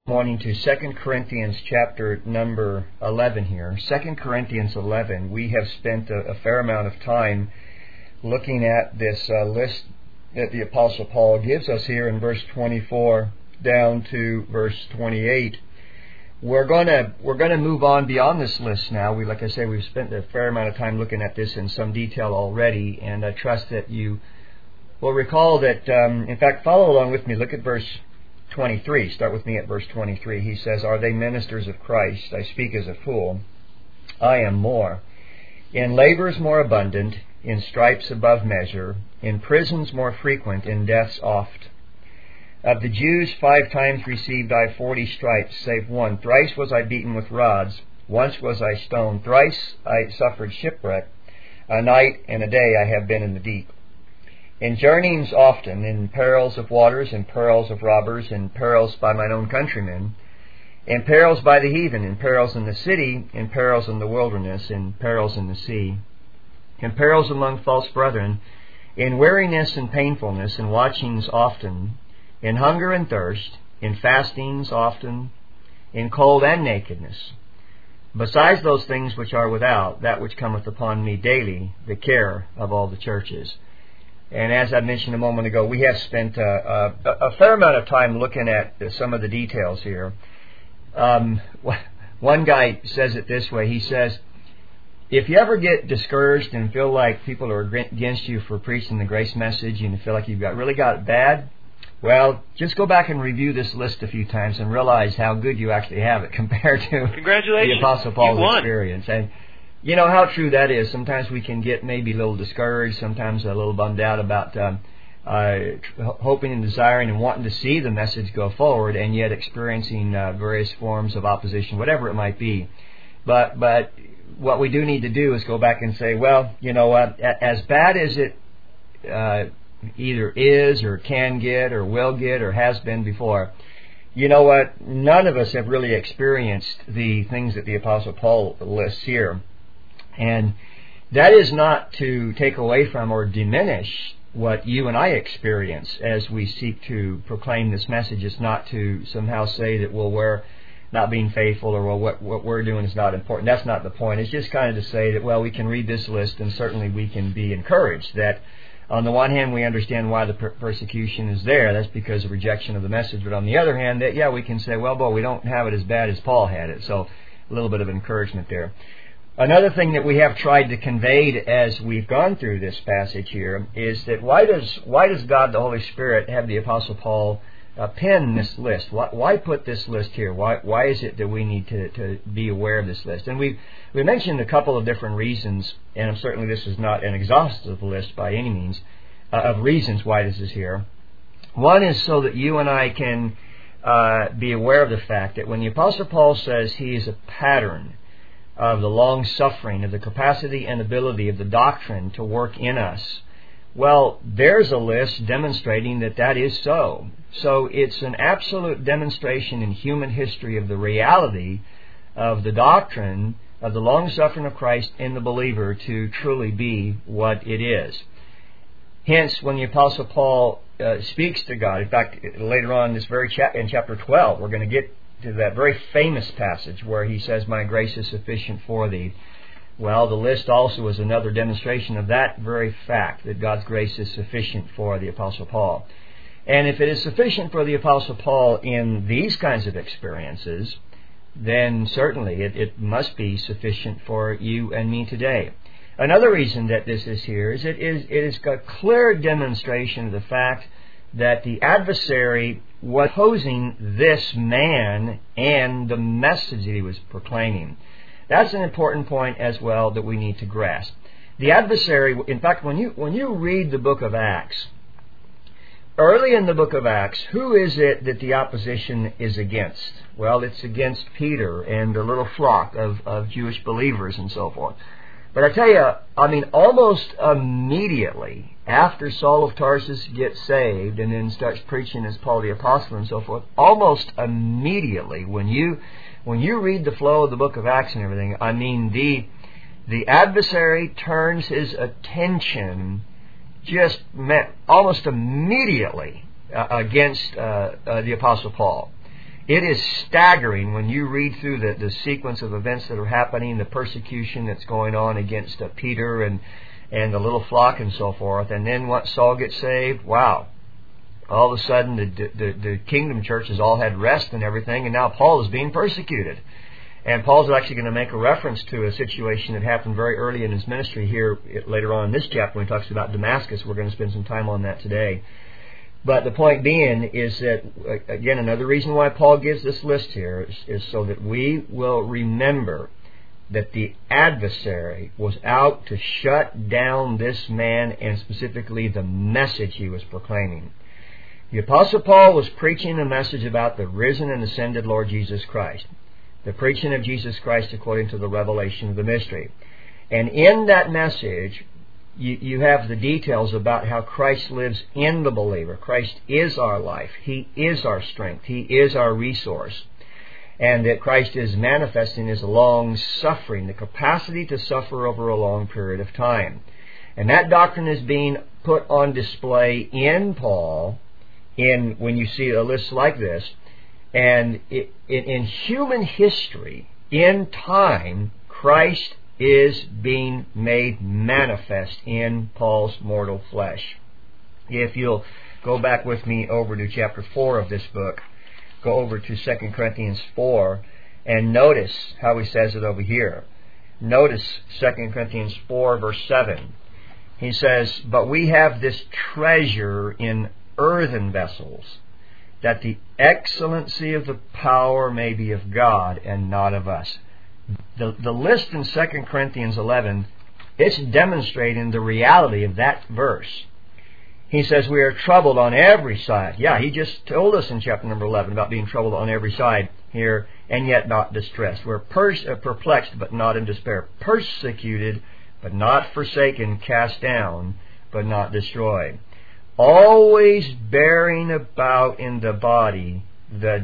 Morning to 2 Corinthians chapter number 11 here. 2 Corinthians 11, we have spent a fair amount of time looking at this list that the Apostle Paul gives us here in verse 24 down to verse 28. We're going to move on beyond this list now. Like I say, we've spent a fair amount of time looking at this in some detail already, and I trust that you will recall that, in fact, follow along with me. Look at verse 23. Start with me at verse 23. He says, "Are they ministers of Christ? I speak as a fool. I am more. In labors more abundant, in stripes above measure, in prisons more frequent, in deaths oft. Of the Jews 5 times received I 40 stripes, save one. Thrice was I beaten with rods. Once was I stoned. Thrice I suffered shipwreck. A night and a day I have been in the deep. In journeyings often, in perils of waters, in perils of robbers, in perils by mine own countrymen, in perils by the heathen, in perils in the city, in perils in the wilderness, in perils in the sea, in perils among false brethren, in weariness and painfulness, in watchings often, in hunger and thirst, in fastings often, in cold and nakedness. Besides those things which are without, that which cometh upon me daily, the care of all the churches." And as I mentioned a moment ago, we have spent a fair amount of time looking at some of the details here. One guy says it this way. He says, if you ever get discouraged and feel like people are against you for preaching the grace message and you feel like you've really got it bad, well, just go back and review this list a few times and realize how good you actually have it compared to the Apostle Paul's experience. And you know how true that is. Sometimes we can get maybe a little discouraged, sometimes a little bummed out about hoping and desiring and wanting to see the message go forward, and yet experiencing various forms of opposition, whatever it might be. But what we do need to do is go back and say, well, you know what, as bad as it either is or can get or will get or has been before, you know what, none of us have really experienced the things that the Apostle Paul lists here. And that is not to take away from or diminish what you and I experience as we seek to proclaim this message. It's not to somehow say that, well, we're not being faithful or, well, what we're doing is not important. That's not the point. It's just kind of to say that, well, we can read this list and certainly we can be encouraged that on the one hand, we understand why the persecution is there. That's because of rejection of the message. But on the other hand, that, yeah, we can say, well, boy, we don't have it as bad as Paul had it. So a little bit of encouragement there. Another thing that we have tried to convey as we've gone through this passage here is that why does God, the Holy Spirit, have the Apostle Paul pen this list? Why put this list here? Why is it that we need to be aware of this list? And we mentioned a couple of different reasons, and certainly this is not an exhaustive list by any means, of reasons why this is here. One is so that you and I can be aware of the fact that when the Apostle Paul says he is a pattern of the long-suffering, of the capacity and ability of the doctrine to work in us, well, there's a list demonstrating that that is so. So it's an absolute demonstration in human history of the reality of the doctrine of the long-suffering of Christ in the believer to truly be what it is. Hence, when the Apostle Paul speaks to God, in fact, later on in this very in chapter 12, we're going to get to that very famous passage where he says, "My grace is sufficient for thee." Well, the list also is another demonstration of that very fact, that God's grace is sufficient for the Apostle Paul. And if it is sufficient for the Apostle Paul in these kinds of experiences, then certainly it must be sufficient for you and me today. Another reason that this is here is it is a clear demonstration of the fact that the adversary was opposing this man and the message that he was proclaiming. That's an important point as well that we need to grasp. The adversary, in fact, when you read the book of Acts, early in the book of Acts, who is it that the opposition is against? Well, it's against Peter and the little flock of Jewish believers and so forth. But I tell you, almost immediately after Saul of Tarsus gets saved and then starts preaching as Paul the Apostle and so forth, almost immediately when you read the flow of the book of Acts and everything, the adversary turns his attention just almost immediately against the Apostle Paul. It is staggering when you read through the sequence of events that are happening, the persecution that's going on against Peter and the little flock and so forth. And then once Saul gets saved, wow. All of a sudden the kingdom churches all had rest and everything, and now Paul is being persecuted. And Paul's actually going to make a reference to a situation that happened very early in his ministry here later on in this chapter when he talks about Damascus. We're going to spend some time on that today. But the point being is that, again, another reason why Paul gives this list here is so that we will remember that the adversary was out to shut down this man and specifically the message he was proclaiming. The Apostle Paul was preaching a message about the risen and ascended Lord Jesus Christ. The preaching of Jesus Christ according to the revelation of the mystery. And in that message, you have the details about how Christ lives in the believer. Christ is our life. He is our strength. He is our resource. And that Christ is manifesting His long suffering, the capacity to suffer over a long period of time. And that doctrine is being put on display in Paul when you see a list like this. And in human history, in time, Christ is being made manifest in Paul's mortal flesh. If you'll go back with me over to chapter 4 of this book, go over to 2 Corinthians 4, and notice how he says it over here. Notice 2 Corinthians 4, verse 7. He says, "But we have this treasure in earthen vessels, that the excellency of the power may be of God and not of us." The list in 2 Corinthians 11, it's demonstrating the reality of that verse. He says we are troubled on every side. Yeah, he just told us in chapter number 11 about being troubled on every side here, and yet not distressed. We're perplexed, but not in despair. Persecuted, but not forsaken. Cast down, but not destroyed. Always bearing about in the body the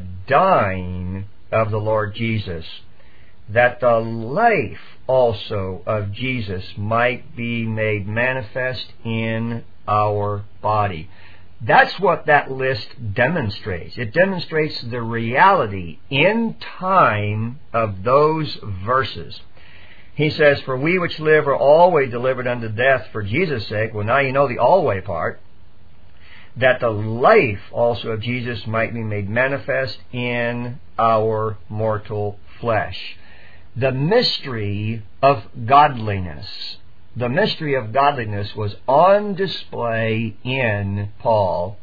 dying of the Lord Jesus, that the life also of Jesus might be made manifest in our body. That's what that list demonstrates. It demonstrates the reality in time of those verses. He says, "For we which live are always delivered unto death for Jesus' sake." Well, now you know the always part. "That the life also of Jesus might be made manifest in our mortal flesh." The mystery of godliness. The mystery of godliness was on display in Paul.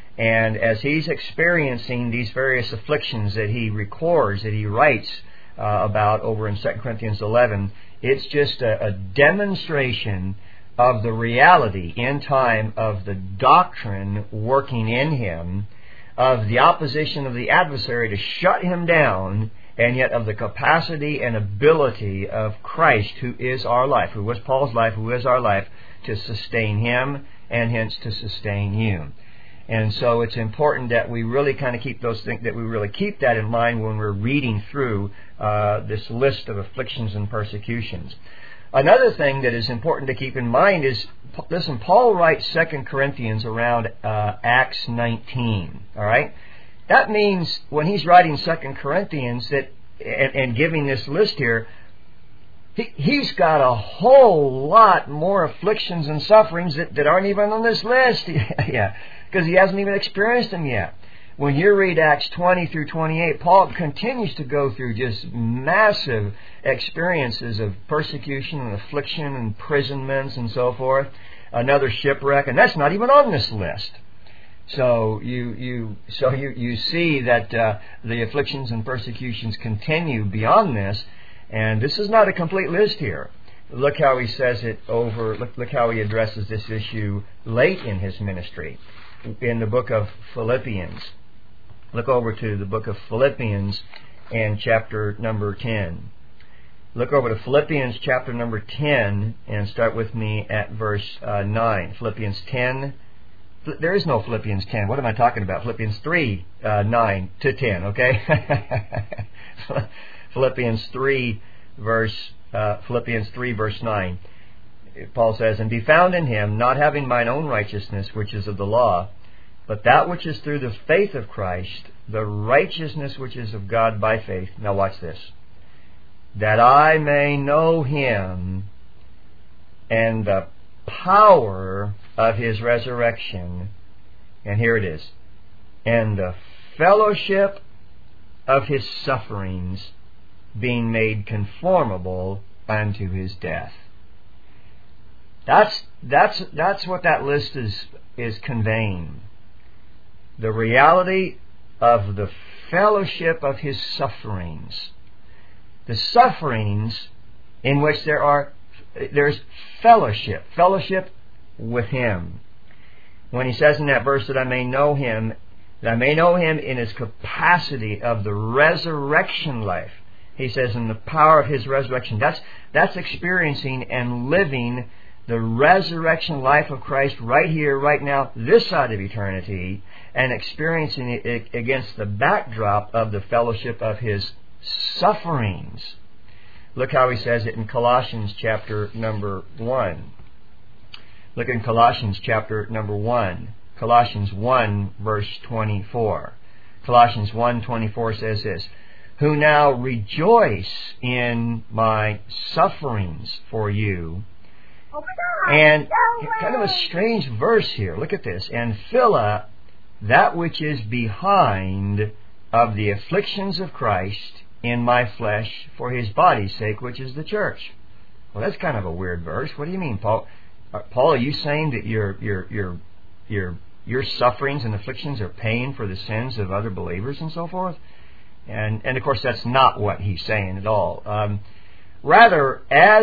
And as he's experiencing these various afflictions that he records, that he writes about over in 2 Corinthians 11, it's just a demonstration of the reality in time of the doctrine working in him, of the opposition of the adversary to shut him down, and yet of the capacity and ability of Christ, who is our life, who was Paul's life, who is our life, to sustain him and hence to sustain you. And so it's important that we really kind of keep those things, that we really keep that in mind when we're reading through this list of afflictions and persecutions. Another thing that is important to keep in mind is, listen, Paul writes 2 Corinthians around Acts 19, all right? That means when he's writing 2 Corinthians that and giving this list here, he's got a whole lot more afflictions and sufferings that aren't even on this list. Yeah, because he hasn't even experienced them yet. When you read Acts 20 through 28, Paul continues to go through just massive experiences of persecution and affliction and imprisonments and so forth. Another shipwreck, and that's not even on this list. So you see that the afflictions and persecutions continue beyond this, and this is not a complete list here. Look how he says it over. Look how he addresses this issue late in his ministry, in the book of Philippians. Look over to the book of Philippians and chapter number 10. Look over to Philippians chapter number 10 and start with me at verse 9. Philippians 10. There is no Philippians 10. What am I talking about? Philippians 3, 9 to 10, okay? Philippians 3, verse 9. Paul says, "And be found in him, not having mine own righteousness, which is of the law, but that which is through the faith of Christ, the righteousness which is of God by faith. Now watch this. That I may know Him and the power of His resurrection. And here it is. And the fellowship of His sufferings, being made conformable unto His death. That's what that list is conveying. The reality of the fellowship of His sufferings. The sufferings in which there's fellowship with Him. When he says in that verse that I may know Him in His capacity of the resurrection life. He says in the power of His resurrection. That's experiencing and living the resurrection life of Christ right here, right now, this side of eternity, and experiencing it against the backdrop of the fellowship of His sufferings. Look how he says it in Colossians chapter number 1. Look in Colossians chapter number 1. Colossians 1 verse 24. Colossians 1:24 says this, who now rejoice in my sufferings for you. And kind of a strange verse here. Look at this. And fill up that which is behind of the afflictions of Christ in my flesh for His body's sake, which is the church. Well, that's kind of a weird verse. What do you mean, Paul? Paul, are you saying that your sufferings and afflictions are paying for the sins of other believers and so forth? And of course, that's not what he's saying at all. Rather,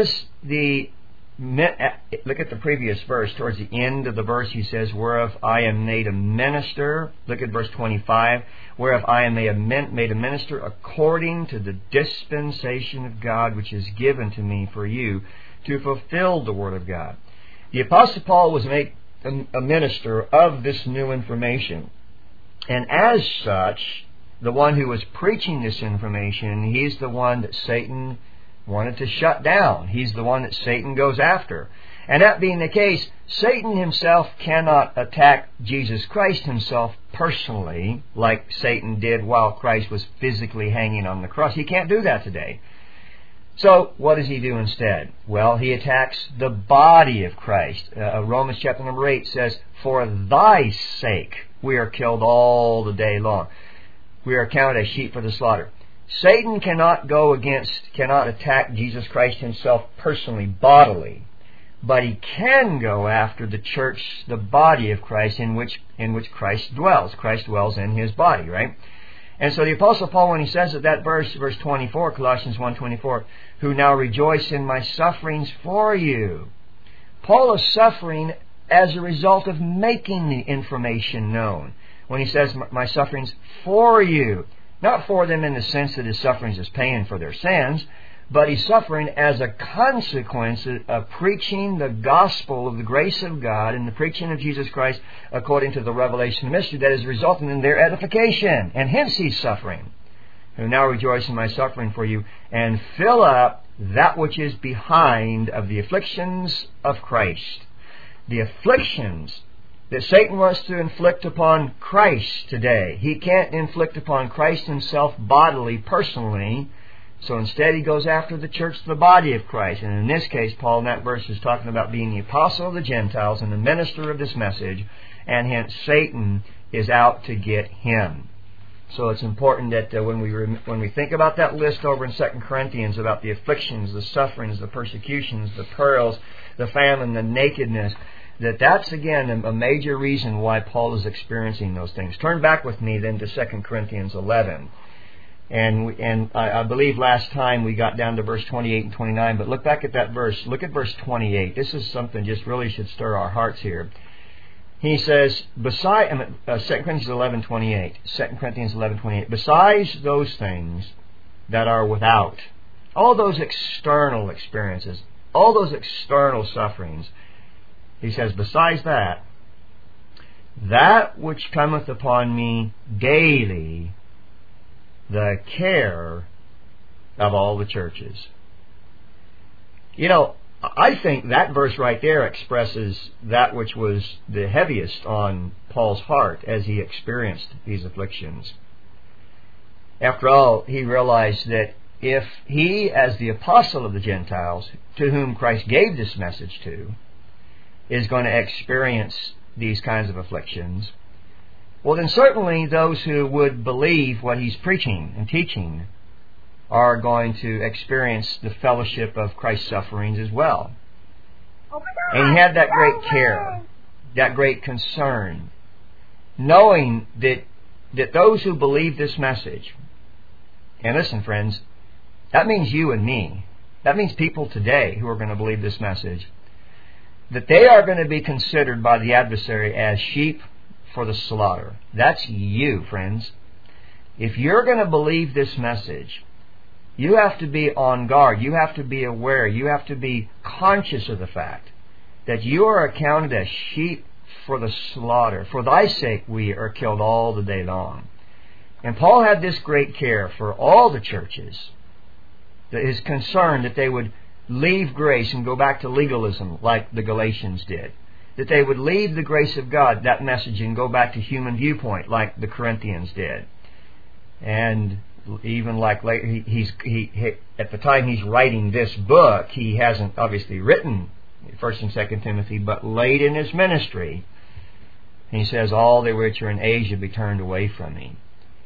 look at the previous verse. Towards the end of the verse, he says, whereof I am made a minister. Look at verse 25. Whereof I am made a minister according to the dispensation of God, which is given to me for you to fulfill the word of God. The Apostle Paul was made a minister of this new information. And as such, the one who was preaching this information, he's the one that Satan wanted to shut down. He's the one that Satan goes after. And that being the case, Satan himself cannot attack Jesus Christ himself personally like Satan did while Christ was physically hanging on the cross. He can't do that today. So what does he do instead? Well, he attacks the body of Christ. Romans chapter number 8 says, for thy sake we are killed all the day long. We are counted as sheep for the slaughter. Satan cannot attack Jesus Christ himself personally, bodily, but he can go after the church, the body of Christ, in which Christ dwells. Christ dwells in His body, right? And so the Apostle Paul, when he says that verse 24, Colossians 1:24, who now rejoice in my sufferings for you. Paul is suffering as a result of making the information known. When he says my sufferings for you, not for them in the sense that his sufferings is paying for their sins, but he's suffering as a consequence of preaching the gospel of the grace of God and the preaching of Jesus Christ according to the revelation mystery that is resulting in their edification. And hence he's suffering. Who now rejoice in my suffering for you, and fill up that which is behind of the afflictions of Christ. The afflictions that Satan wants to inflict upon Christ today. He can't inflict upon Christ himself bodily, personally. So instead he goes after the church, the body of Christ. And in this case, Paul in that verse is talking about being the apostle of the Gentiles and the minister of this message. And hence Satan is out to get him. So it's important that when we think about that list over in 2 Corinthians about the afflictions, the sufferings, the persecutions, the perils, the famine, the nakedness, that's again a major reason why Paul is experiencing those things. Turn back with me then to 2 Corinthians 11. And I believe last time we got down to verse 28 and 29, but look back at that verse. Look at verse 28. This is something just really should stir our hearts here. He says, 2 Corinthians 11:28. 2 Corinthians 11:28. Besides those things that are without, all those external experiences, all those external sufferings, he says, besides that which cometh upon me daily, the care of all the churches. You know, I think that verse right there expresses that which was the heaviest on Paul's heart as he experienced these afflictions. After all, he realized that if he, as the apostle of the Gentiles, to whom Christ gave this message to, is going to experience these kinds of afflictions, well, then certainly those who would believe what he's preaching and teaching are going to experience the fellowship of Christ's sufferings as well. And he had that great care, that great concern, knowing that those who believe this message, and listen, friends, that means you and me. That means people today who are going to believe this message, that they are going to be considered by the adversary as sheep for the slaughter. That's you, friends. If you're going to believe this message, you have to be on guard. You have to be aware. You have to be conscious of the fact that you are accounted as sheep for the slaughter. For thy sake we are killed all the day long. And Paul had this great care for all the churches, that his concern that they would leave grace and go back to legalism like the Galatians did. That they would leave the grace of God, that message, and go back to human viewpoint like the Corinthians did. And even like later, he at the time he's writing this book, he hasn't obviously written 1 and 2 Timothy, but late in his ministry, he says, all they which are in Asia be turned away from me.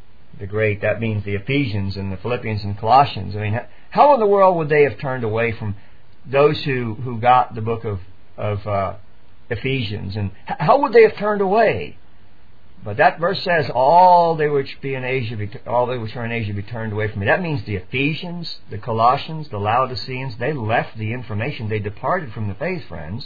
That means the Ephesians and the Philippians and Colossians. I mean, how in the world would they have turned away from those who got the book of Ephesians? And how would they have turned away? But that verse says, all they which are in Asia be turned away from me. That means the Ephesians, the Colossians, the Laodiceans, they left the information. They departed from the faith, friends.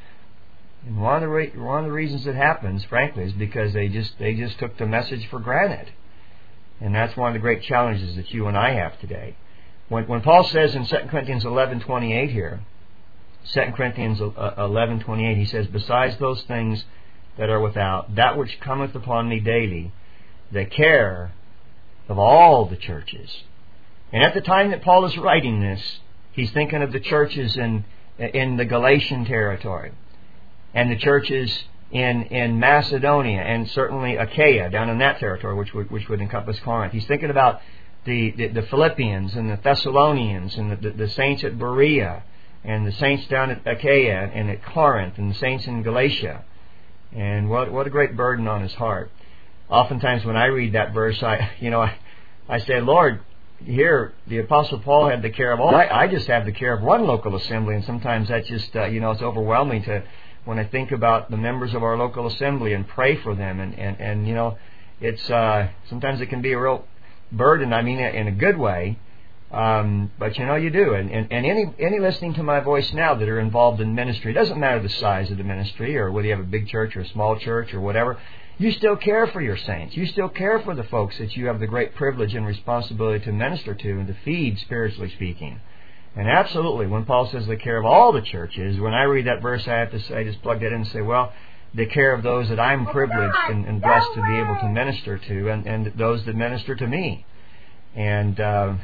And one of the reasons it happens, frankly, is because they just took the message for granted. And that's one of the great challenges that you and I have today. When Paul says in 2 Corinthians 11:28 here, 2 Corinthians 11:28, he says, besides those things that are without, that which cometh upon me daily, the care of all the churches. And at the time that Paul is writing this, he's thinking of the churches in the Galatian territory, and the churches in Macedonia, and certainly Achaia, down in that territory, which would encompass Corinth. He's thinking about the Philippians and the Thessalonians and the saints at Berea, and the saints down at Achaia and at Corinth, and the saints in Galatia. And what a great burden on his heart. Oftentimes when I read that verse, I say, Lord, here the Apostle Paul had the care of all. I just have the care of one local assembly, and sometimes that just it's overwhelming when I think about the members of our local assembly and pray for them, and it's sometimes it can be a real burden. I mean, in a good way. But you do, and any listening to my voice now that are involved in ministry, it doesn't matter the size of the ministry or whether you have a big church or a small church or whatever, you still care for your saints. You still care for the folks that you have the great privilege and responsibility to minister to and to feed, spiritually speaking. And absolutely, when Paul says the care of all the churches, when I read that verse, I just plug that in and say, well, the care of those that I'm privileged and blessed to be able to minister to, and those that minister to me. And,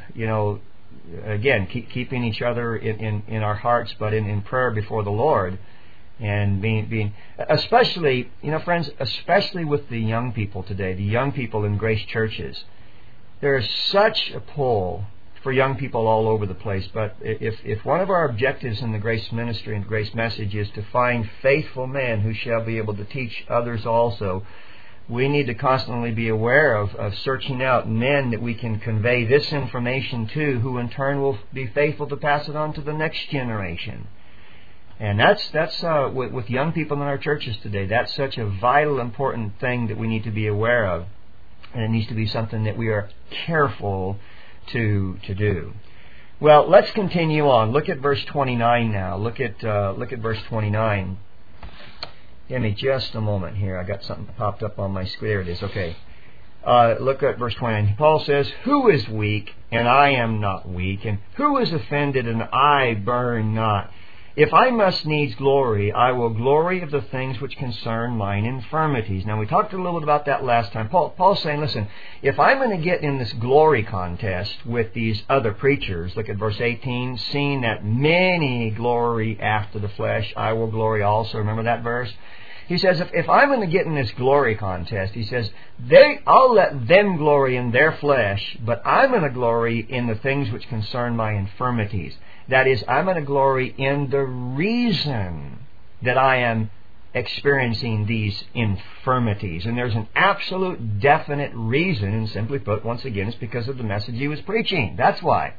again, keeping each other in our hearts, but in prayer before the Lord. And being especially, friends, especially with the young people today, the young people in Grace churches. There is such a pull for young people all over the place. But if one of our objectives in the Grace ministry and Grace message is to find faithful men who shall be able to teach others also, we need to constantly be aware of searching out men that we can convey this information to, who in turn will be faithful to pass it on to the next generation. And that's with young people in our churches today, that's such a vital, important thing that we need to be aware of. And it needs to be something that we are careful to do. Well, let's continue on. Look at verse 29 now. Look at verse 29. Give me just a moment here. I got something popped up on my screen. There it is. Okay. Look at verse 29. Paul says, who is weak, and I am not weak? And who is offended, and I burn not? If I must needs glory, I will glory of the things which concern mine infirmities. Now, we talked a little bit about that last time. Paul's saying, listen, if I'm going to get in this glory contest with these other preachers, look at verse 18, seeing that many glory after the flesh, I will glory also. Remember that verse? He says, if I'm going to get in this glory contest, he says, I'll let them glory in their flesh, but I'm going to glory in the things which concern my infirmities. That is, I'm going to glory in the reason that I am experiencing these infirmities. And there's an absolute definite reason, and simply put, once again, it's because of the message he was preaching. That's why.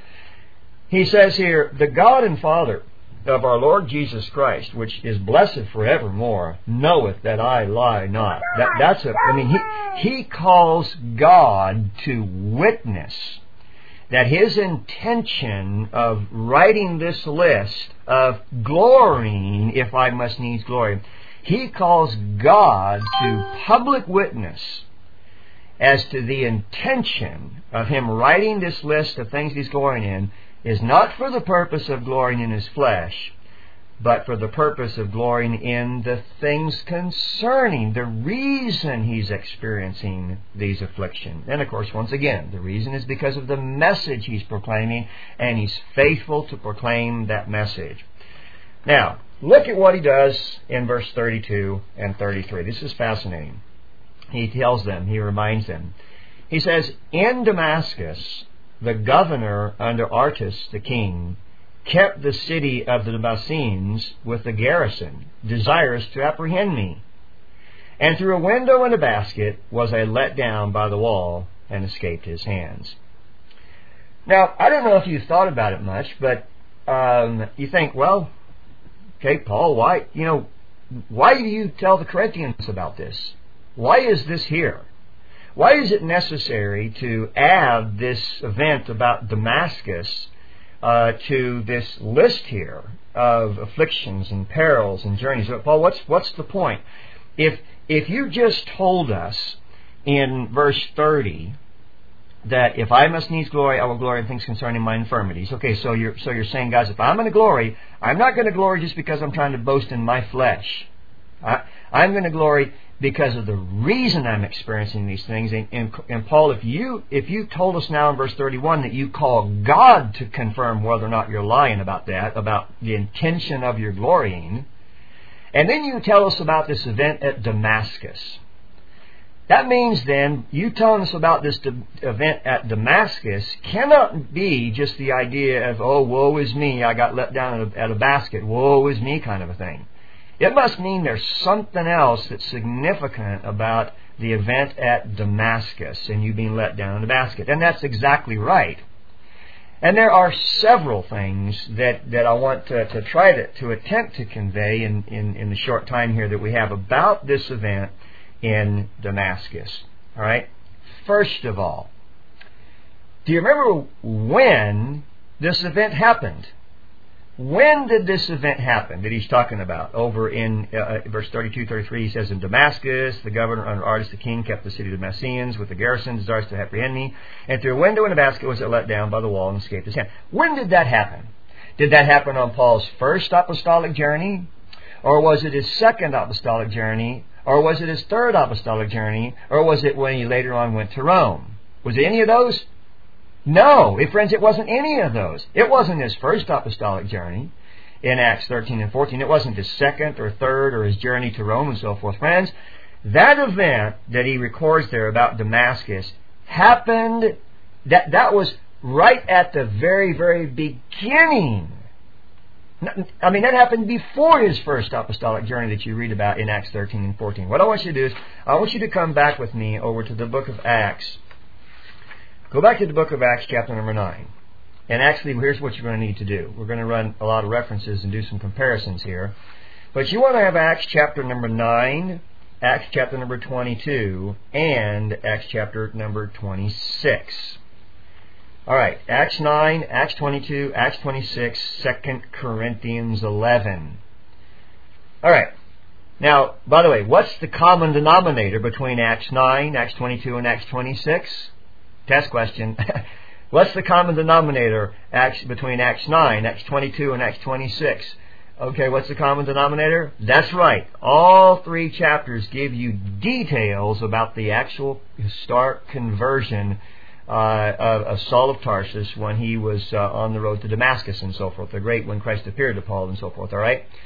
He says here, the God and Father of our Lord Jesus Christ, which is blessed forevermore, knoweth that I lie not. He calls God to witness that his intention of writing this list of glorying, if I must needs glory, he calls God to public witness as to the intention of him writing this list of things he's glorying in is not for the purpose of glorying in his flesh, but for the purpose of glorying in the things concerning the reason he's experiencing these afflictions. And of course, once again, the reason is because of the message he's proclaiming, and he's faithful to proclaim that message. Now, look at what he does in verse 32 and 33. This is fascinating. He tells them, he reminds them. He says, in Damascus, the governor under Artis the king kept the city of the Damascenes with a garrison, desirous to apprehend me. And through a window and a basket was I let down by the wall and escaped his hands. Now, I don't know if you've thought about it much, but you think, well, okay, Paul, why do you tell the Corinthians about this? Why is this here? Why is it necessary to add this event about Damascus to this list here of afflictions and perils and journeys? Paul, what's the point? If you just told us in verse 30 that if I must needs glory, I will glory in things concerning my infirmities. Okay, so you're saying, guys, if I'm going to glory, I'm not going to glory just because I'm trying to boast in my flesh. I'm going to glory because of the reason I'm experiencing these things. And Paul, if you told us now in verse 31 that you call God to confirm whether or not you're lying about that, about the intention of your glorying, and then you tell us about this event at Damascus, that means then you telling us about this event at Damascus cannot be just the idea of, oh, woe is me, I got let down at a basket, woe is me kind of a thing. It must mean there's something else that's significant about the event at Damascus and you being let down in a basket. And that's exactly right. And there are several things that I want to try to attempt to convey in the short time here that we have about this event in Damascus. All right? First of all, do you remember when this event happened? When did this event happen that he's talking about? Over in verse 32, 33, he says, in Damascus, the governor under Artis the king kept the city of Damascenes with the garrison, desirous to apprehend me. And through a window in a basket was it let down by the wall and escaped his hand. When did that happen? Did that happen on Paul's first apostolic journey? Or was it his second apostolic journey? Or was it his third apostolic journey? Or was it when he later on went to Rome? Was it any of those? No, friends, it wasn't any of those. It wasn't his first apostolic journey in Acts 13 and 14. It wasn't his second or third or his journey to Rome and so forth. Friends, that event that he records there about Damascus happened, that was right at the very, very beginning. I mean, that happened before his first apostolic journey that you read about in Acts 13 and 14. What I want you to do is, I want you to come back with me over to the book of Acts. Go back to the book of Acts, chapter number 9. And actually, here's what you're going to need to do. We're going to run a lot of references and do some comparisons here. But you want to have Acts chapter number 9, Acts chapter number 22, and Acts chapter number 26. All right, Acts 9, Acts 22, Acts 26, 2 Corinthians 11. All right. Now, by the way, what's the common denominator between Acts 9, Acts 22, and Acts 26? Test question. What's the common denominator between Acts 9, Acts 22, and Acts 26? Okay, what's the common denominator? That's right. All three chapters give you details about the actual historic conversion of Saul of Tarsus when he was on the road to Damascus and so forth. The great when Christ appeared to Paul and so forth. All right?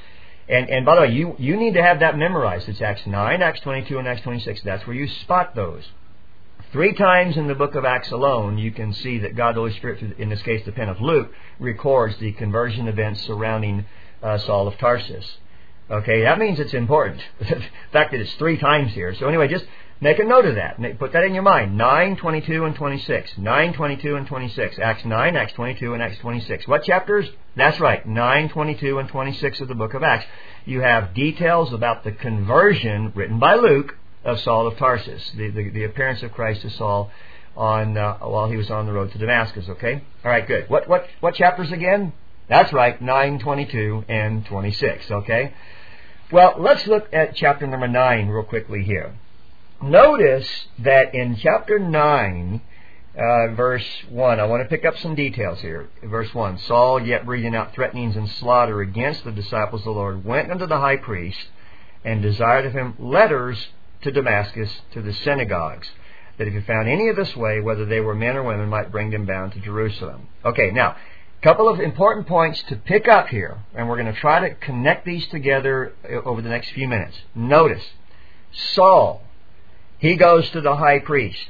And by the way, you need to have that memorized. It's Acts 9, Acts 22, and Acts 26. That's where you spot those. 3 times in the book of Acts alone, you can see that God the Holy Spirit, in this case the pen of Luke, records the conversion events surrounding Saul of Tarsus. Okay, that means it's important. The fact that it's 3 times here. So anyway, just make a note of that. Put that in your mind. 9, 22, and 26. 9, 22, and 26. Acts 9, Acts 22, and Acts 26. What chapters? That's right, 9, 22, and 26 of the book of Acts. You have details about the conversion written by Luke of Saul of Tarsus, the appearance of Christ to Saul while he was on the road to Damascus. Okay? All right, good. What chapters again? That's right, 9, 22, and 26. Okay? Well, let's look at chapter number 9 real quickly here. Notice that in chapter 9, verse 1, I want to pick up some details here. Verse 1, Saul, yet breathing out threatenings and slaughter against the disciples of the Lord, went unto the high priest and desired of him letters to Damascus, to the synagogues, that if he found any of this way, whether they were men or women, might bring them bound to Jerusalem. Okay, now, a couple of important points to pick up here, and we're going to try to connect these together over the next few minutes. Notice, Saul, he goes to the high priest.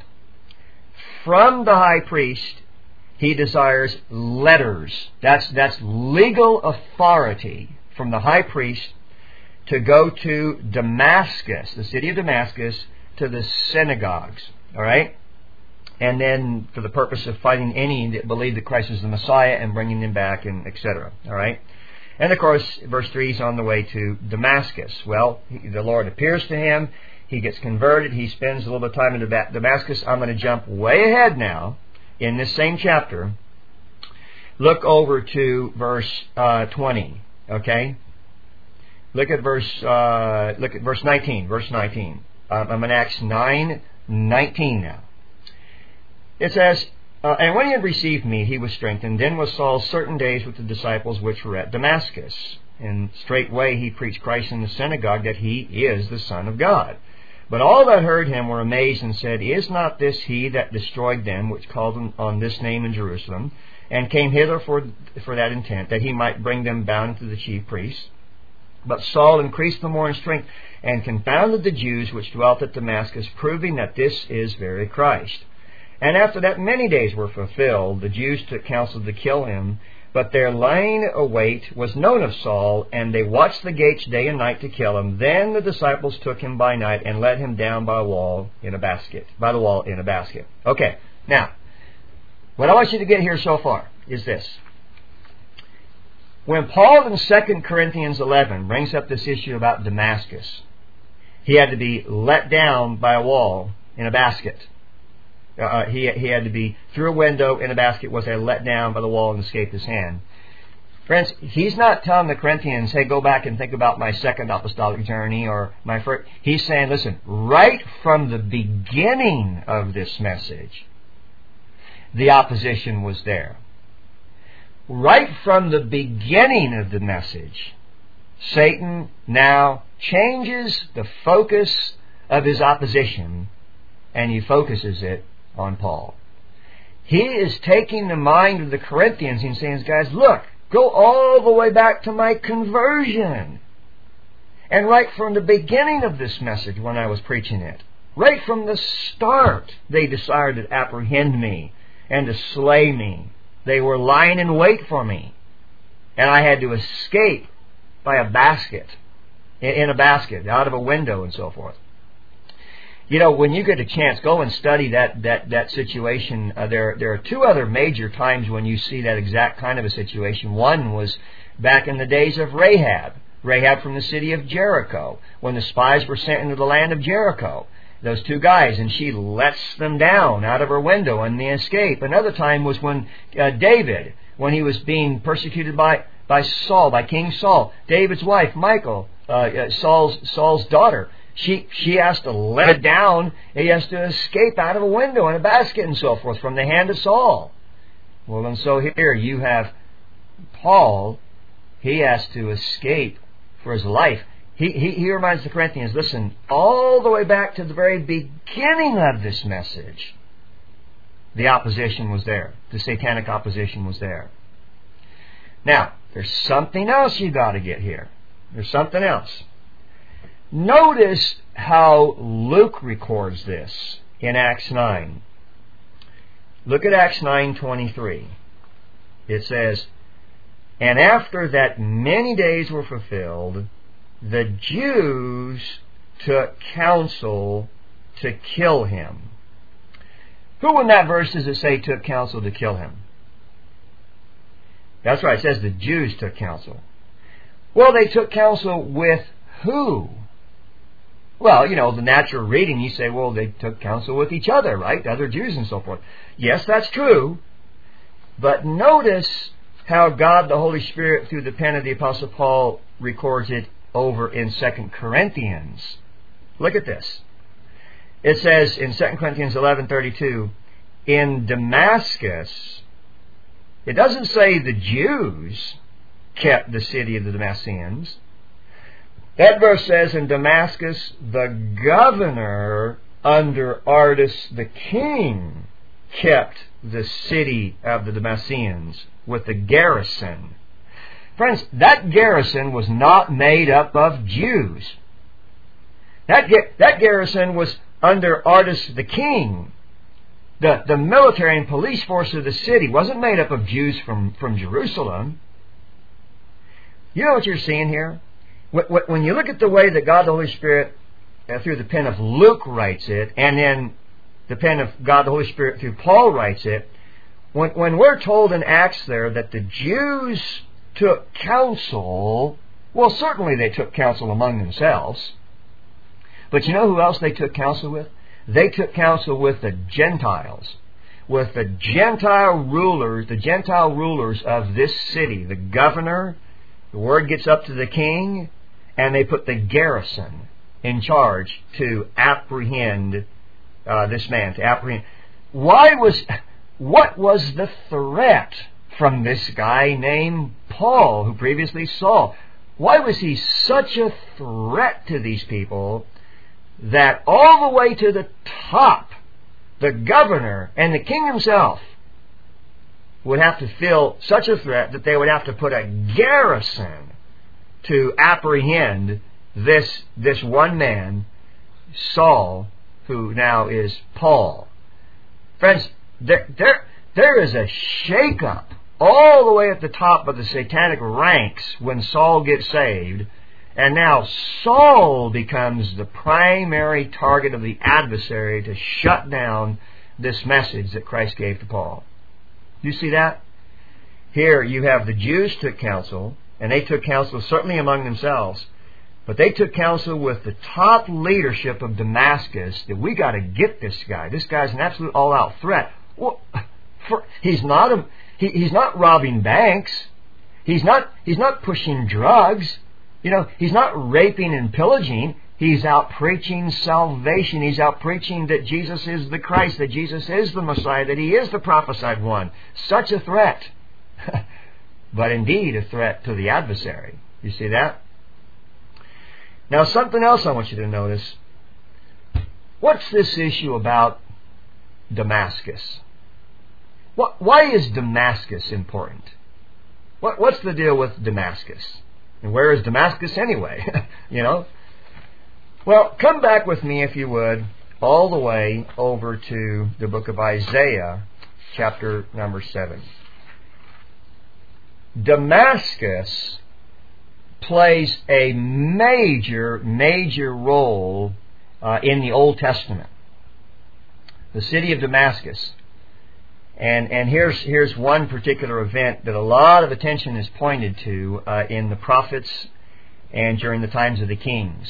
From the high priest, he desires letters. That's legal authority from the high priest to go to Damascus, the city of Damascus, to the synagogues. All right? And then for the purpose of fighting any that believe that Christ is the Messiah and bringing them back, and etc. All right? And of course, verse 3 is on the way to Damascus. Well, the Lord appears to him. He gets converted. He spends a little bit of time in Damascus. I'm going to jump way ahead now in this same chapter. Look over to verse 20. Okay? Look at verse 19. Verse 19. I'm in Acts 9:19 now. It says, and when he had received meat, he was strengthened. Then was Saul certain days with the disciples which were at Damascus. And straightway he preached Christ in the synagogue, that he is the Son of God. But all that heard him were amazed, and said, Is not this he that destroyed them which called on this name in Jerusalem, and came hither for that intent, that he might bring them bound to the chief priests? But Saul increased the more in strength, and confounded the Jews which dwelt at Damascus, proving that this is very Christ. And after that many days were fulfilled, the Jews took counsel to kill him. But their lying await was known of Saul, and they watched the gates day and night to kill him. Then the disciples took him by night and let him down by the wall in a basket. Okay, now, what I want you to get here so far is this. When Paul in 2 Corinthians 11 brings up this issue about Damascus, he had to be let down by a wall in a basket. He had to be through a window in a basket, was let down by the wall and escaped his hand. Friends, he's not telling the Corinthians, hey, go back and think about my second apostolic journey or my first. He's saying, listen, right from the beginning of this message, the opposition was there. Right from the beginning of the message, Satan now changes the focus of his opposition, and he focuses it on Paul. He is taking the mind of the Corinthians and saying, guys, look, go all the way back to my conversion. And right from the beginning of this message when I was preaching it, right from the start, they desired to apprehend me and to slay me. They were lying in wait for me. And I had to escape by a basket, in a basket, out of a window and so forth. You know, when you get a chance, go and study that situation. There are 2 other major times when you see that exact kind of a situation. One was back in the days of Rahab from the city of Jericho, when the spies were sent into the land of Jericho. Those 2 guys, and she lets them down out of her window and they escape. Another time was when David, when he was being persecuted by Saul, by King Saul. David's wife, Michal, Saul's daughter, she has to let it down. He has to escape out of a window in a basket and so forth from the hand of Saul. Well, and so here you have Paul. He has to escape for his life. He reminds the Corinthians, listen, all the way back to the very beginning of this message, the opposition was there. The satanic opposition was there. Now, there's something else you got to get here. There's something else. Notice how Luke records this in Acts 9. Look at Acts 9:23. It says, "And after that many days were fulfilled, the Jews took counsel to kill him." Who in that verse does it say took counsel to kill him? That's right, it says the Jews took counsel. Well, they took counsel with who? Well, the natural reading, you say, well, they took counsel with each other, right? Other Jews and so forth. Yes, that's true. But notice how God, the Holy Spirit, through the pen of the Apostle Paul, records it over in 2 Corinthians. Look at this. It says in 2 Corinthians 11:32, in Damascus, it doesn't say the Jews kept the city of the Damascenes. That verse says in Damascus, the governor under Aretas the king kept the city of the Damascenes with the garrison. Friends, that garrison was not made up of Jews. That garrison was under Aretas the king. The military and police force of the city wasn't made up of Jews from Jerusalem. You know what you're seeing here? When you look at the way that God the Holy Spirit, through the pen of Luke, writes it, and then the pen of God the Holy Spirit through Paul writes it, when we're told in Acts there that the Jews took counsel, well, certainly they took counsel among themselves. But you know who else they took counsel with? They took counsel with the Gentiles, with the Gentile rulers of this city, the governor. The word gets up to the king, and they put the garrison in charge to apprehend this man. What was the threat from this guy named Paul, who previously Saul? Why was he such a threat to these people that all the way to the top, the governor and the king himself would have to feel such a threat that they would have to put a garrison to apprehend this one man, Saul, who now is Paul? Friends, there is a shake-up all the way at the top of the satanic ranks when Saul gets saved, and now Saul becomes the primary target of the adversary to shut down this message that Christ gave to Paul. You see that? Here you have the Jews took counsel, and they took counsel certainly among themselves, but they took counsel with the top leadership of Damascus that we got to get this guy. This guy's an absolute all-out threat. Well, he's not robbing banks. He's not pushing drugs. He's not raping and pillaging. He's out preaching salvation. He's out preaching that Jesus is the Christ, that Jesus is the Messiah, that He is the prophesied one. Such a threat. But indeed a threat to the adversary. You see that? Now something else I want you to notice. What's this issue about Damascus? Why is Damascus important? What's the deal with Damascus? And where is Damascus anyway? Well, come back with me, if you would, all the way over to the book of Isaiah, chapter number 7. Damascus plays a major role in the Old Testament. The city of Damascus. And here's one particular event that a lot of attention is pointed to in the prophets and during the times of the kings.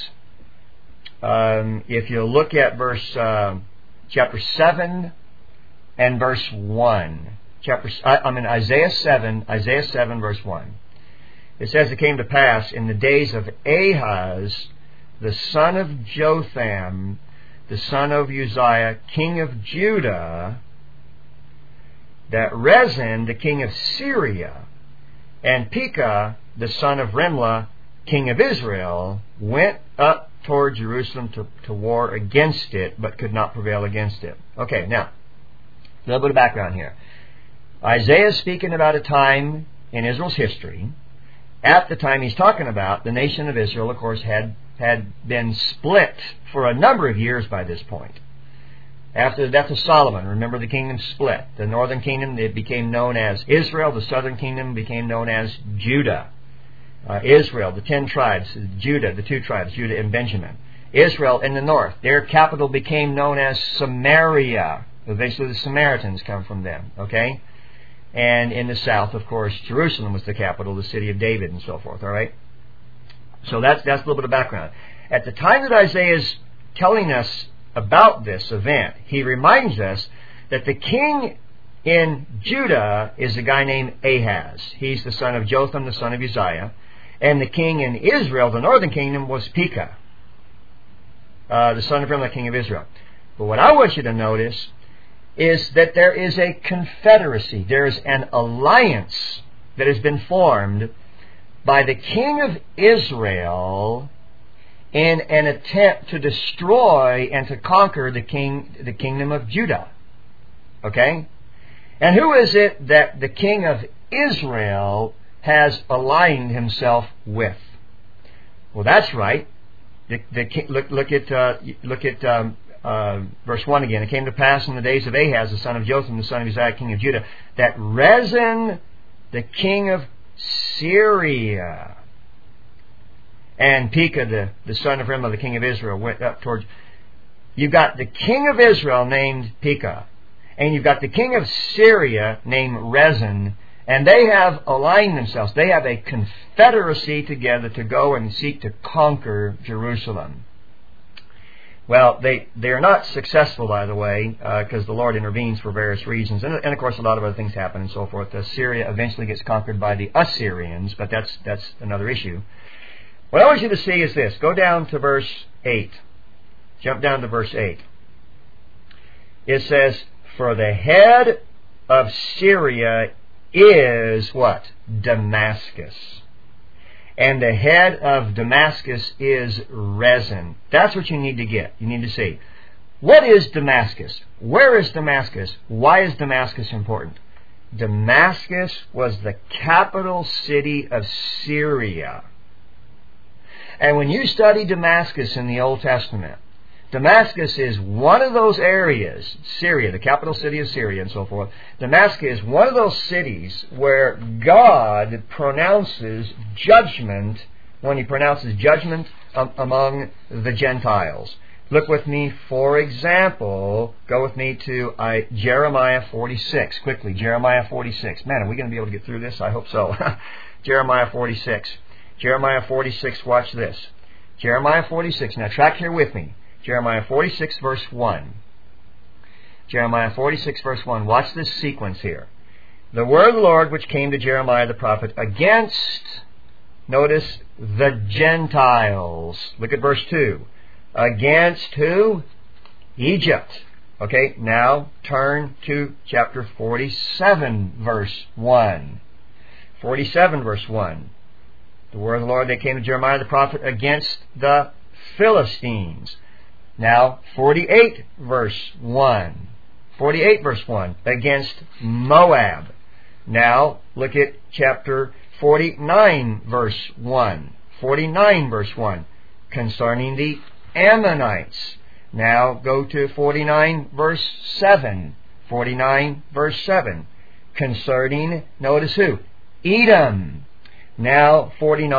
If you look at chapter 7 and verse 1. Isaiah 7 verse 1. It says, "It came to pass in the days of Ahaz, the son of Jotham, the son of Uzziah, king of Judah, that Rezin, the king of Syria, and Pekah, the son of Remlah, king of Israel, went up toward Jerusalem to war against it, but could not prevail against it." Okay, now, a little bit of background here. Isaiah is speaking about a time in Israel's history at the time he's talking about, the nation of Israel, of course, had been split for a number of years by this point. After the death of Solomon, remember, the kingdom split. The northern kingdom, it became known as Israel. The southern kingdom became known as Judah. Israel, the 10 tribes. Judah, the 2 tribes, Judah and Benjamin. Israel in the north, their capital became known as Samaria. Eventually the Samaritans come from them, okay? And in the south, of course, Jerusalem was the capital, the city of David and so forth, all right? So that's a little bit of background. At the time that Isaiah is telling us about this event, he reminds us that the king in Judah is a guy named Ahaz. He's the son of Jotham, the son of Uzziah. And the king in Israel, the northern kingdom, was Pekah, the son of Remaliah, king of Israel. But what I want you to notice is that there is a confederacy. There is an alliance that has been formed by the king of Israel in an attempt to destroy and to conquer the kingdom of Judah. Okay? And who is it that the king of Israel has aligned himself with? Well, that's right. Look at verse 1 again. It came to pass in the days of Ahaz, the son of Jotham, the son of Uzziah, king of Judah, that Rezin, the king of Syria, and Pekah, the son of Remaliah, the king of Israel, went up towards... You've got the king of Israel named Pekah, and you've got the king of Syria named Rezin, and they have aligned themselves. They have a confederacy together to go and seek to conquer Jerusalem. Well, they are not successful, by the way, because the Lord intervenes for various reasons. And of course, a lot of other things happen and so forth. Syria eventually gets conquered by the Assyrians, but that's another issue. What I want you to see is this. Go down to verse 8. Jump down to verse 8. It says, for the head of Syria is what? Damascus. And the head of Damascus is Rezin. That's what you need to get. You need to see. What is Damascus? Where is Damascus? Why is Damascus important? Damascus was the capital city of Syria. And when you study Damascus in the Old Testament, Damascus is one of those areas, Syria, the capital city of Syria and so forth. Damascus is one of those cities where God pronounces judgment, when He pronounces judgment among the Gentiles. Look with me, for example, go with me to Jeremiah 46. Quickly, Jeremiah 46. Man, are we going to be able to get through this? I hope so. Jeremiah 46. Jeremiah 46, watch this. Jeremiah 46. Now track here with me. Jeremiah 46, verse 1. Jeremiah 46, verse 1. Watch this sequence here. The word of the Lord which came to Jeremiah the prophet against, notice, the Gentiles. Look at verse 2. Against who? Egypt. Okay, now turn to chapter 47, verse 1. 47, verse 1. The word of the Lord that came to Jeremiah the prophet against the Philistines. Now, 48 verse 1. 48 verse 1. Against Moab. Now, look at chapter 49 verse 1. 49 verse 1. Concerning the Ammonites. Now, go to 49 verse 7. 49 verse 7. Concerning, notice who? Edom. Now,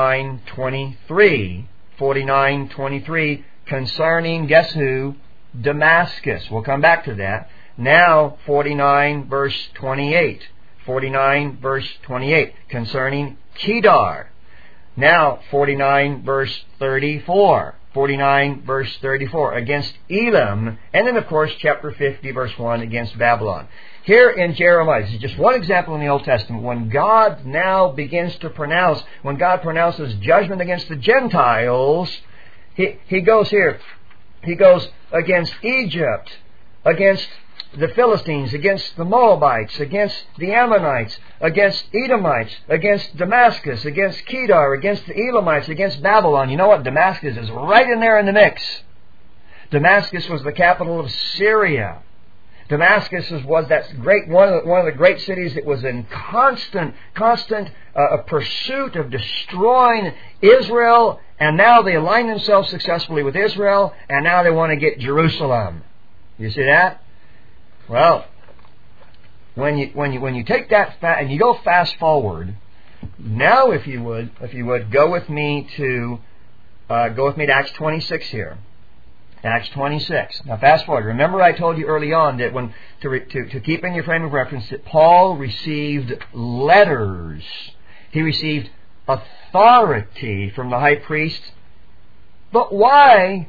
49:23. 49:23. Concerning, guess who? Damascus. We'll come back to that. Now, 49 verse 28. 49 verse 28. Concerning Kedar. Now, 49 verse 34. 49 verse 34. Against Elam. And then, of course, chapter 50 verse 1 against Babylon. Here in Jeremiah, this is just one example in the Old Testament, when God now begins to pronounce, when God pronounces judgment against the Gentiles, He goes here. He goes against Egypt, against the Philistines, against the Moabites, against the Ammonites, against Edomites, against Damascus, against Kedar, against the Elamites, against Babylon. You know what? Damascus is right in there in the mix. Damascus was the capital of Syria. Damascus was that great one of the great cities that was in constant pursuit of destroying Israel, and now they align themselves successfully with Israel, and now they want to get Jerusalem. You see that? Well, when you take that and you go fast forward, now if you would go with me to Acts 26 here. Acts 26. Now fast forward. Remember I told you early on that when to keep in your frame of reference that Paul received letters. He received authority from the high priest. But why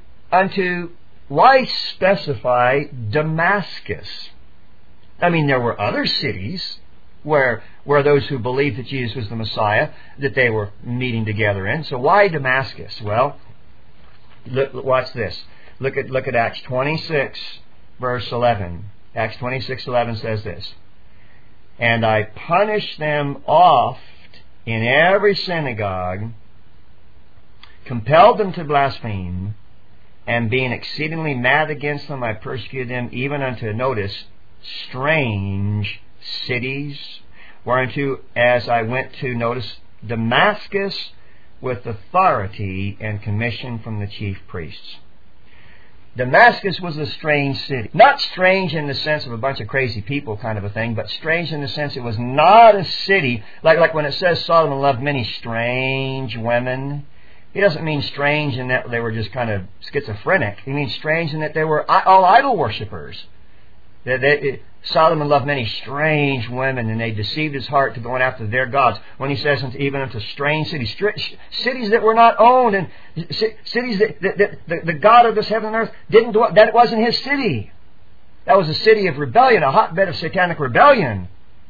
specify Damascus? I mean, there were other cities where those who believed that Jesus was the Messiah, that they were meeting together in. So why Damascus? Well, watch this. Look at Acts 26, verse 11. Acts 26:11 says this. And I punished them oft in every synagogue, compelled them to blaspheme, and being exceedingly mad against them, I persecuted them even unto, notice, strange cities, whereunto as I went to, notice, Damascus with authority and commission from the chief priests. Damascus was a strange city. Not strange in the sense of a bunch of crazy people kind of a thing, but strange in the sense it was not a city, like when it says Solomon loved many strange women. He doesn't mean strange in that they were just kind of schizophrenic. He means strange in that they were all idol worshippers. Solomon loved many strange women, and they deceived his heart to going after their gods. When he says even unto strange cities, cities that were not owned, and cities that the God of this heaven and earth didn't do, that wasn't his city. That was a city of rebellion, a hotbed of satanic rebellion.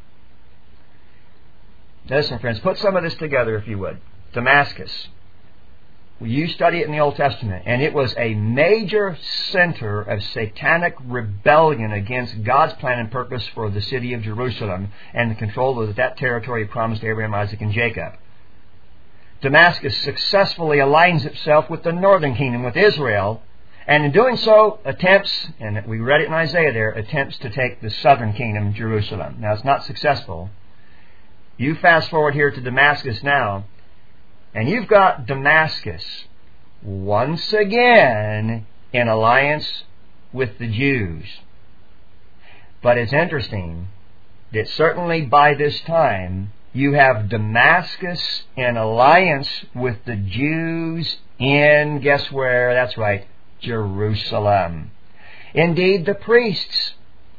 Listen, friends, put some of this together if you would. Damascus. You study it in the Old Testament, and it was a major center of satanic rebellion against God's plan and purpose for the city of Jerusalem and the control of that territory promised to Abraham, Isaac, and Jacob. Damascus successfully aligns itself with the northern kingdom, with Israel, and in doing so attempts, and we read it in Isaiah there, attempts to take the southern kingdom, Jerusalem. Now it's not successful. You fast forward here to Damascus now, and you've got Damascus once again in alliance with the Jews. But it's interesting that certainly by this time you have Damascus in alliance with the Jews in, guess where? That's right, Jerusalem. Indeed, the priests.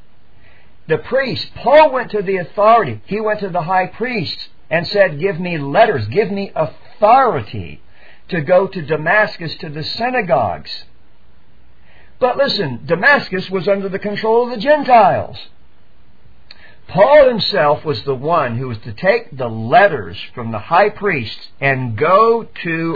Paul went to the authority. He went to the high priest and said, give me letters, give me authority to go to Damascus to the synagogues. But listen, Damascus was under the control of the Gentiles. Paul himself was the one who was to take the letters from the high priest and go to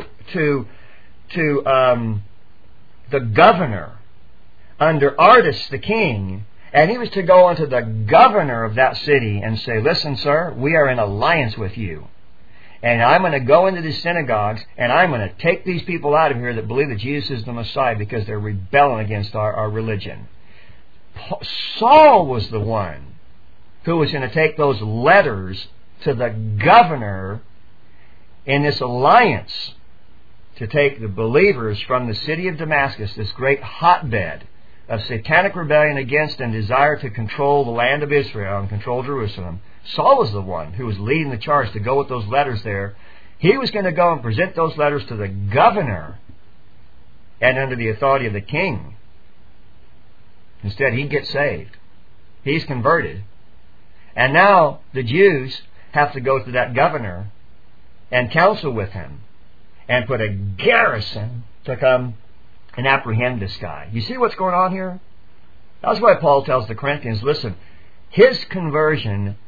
the governor under Artus the king. And he was to go unto the governor of that city and say, listen, sir, we are in alliance with you. And I'm going to go into these synagogues and I'm going to take these people out of here that believe that Jesus is the Messiah because they're rebelling against our religion. Saul was the one who was going to take those letters to the governor in this alliance to take the believers from the city of Damascus, this great hotbed of satanic rebellion against and desire to control the land of Israel and control Jerusalem. Saul was the one who was leading the charge to go with those letters there. He was going to go and present those letters to the governor and under the authority of the king. Instead, he'd get saved. He's converted. And now the Jews have to go to that governor and counsel with him and put a garrison to come and apprehend this guy. You see what's going on here? That's why Paul tells the Corinthians, listen, his conversion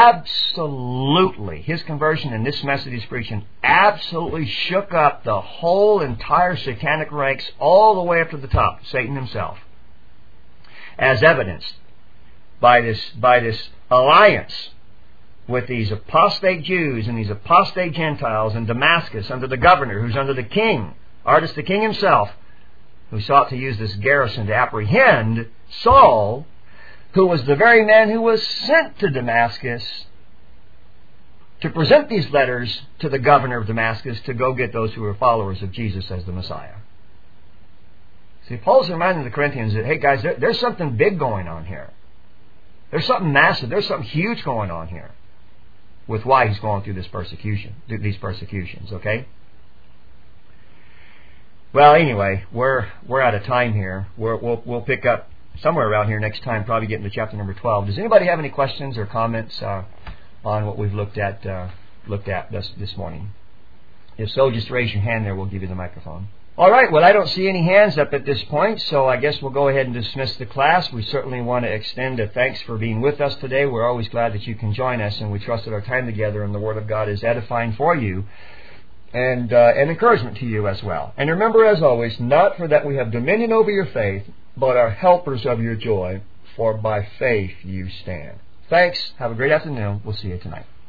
in this message he's preaching absolutely shook up the whole entire satanic ranks all the way up to the top, Satan himself, as evidenced by this alliance with these apostate Jews and these apostate Gentiles in Damascus under the governor who's under the king, Artus the king himself, who sought to use this garrison to apprehend Saul who was the very man who was sent to Damascus to present these letters to the governor of Damascus to go get those who were followers of Jesus as the Messiah. See, Paul's reminding the Corinthians that, hey guys, there's something big going on here. There's something massive. There's something huge going on here with why he's going through these persecutions, okay? Well, anyway, we're out of time here. We'll pick up somewhere around here next time, probably get into chapter number 12. Does anybody have any questions or comments on what we've looked at this morning? If so, just raise your hand there. We'll give you the microphone. All right. Well, I don't see any hands up at this point, so I guess we'll go ahead and dismiss the class. We certainly want to extend a thanks for being with us today. We're always glad that you can join us, and we trust that our time together in the Word of God is edifying for you and an encouragement to you as well. And remember, as always, not for that we have dominion over your faith, but are helpers of your joy, for by faith you stand. Thanks. Have a great afternoon. We'll see you tonight.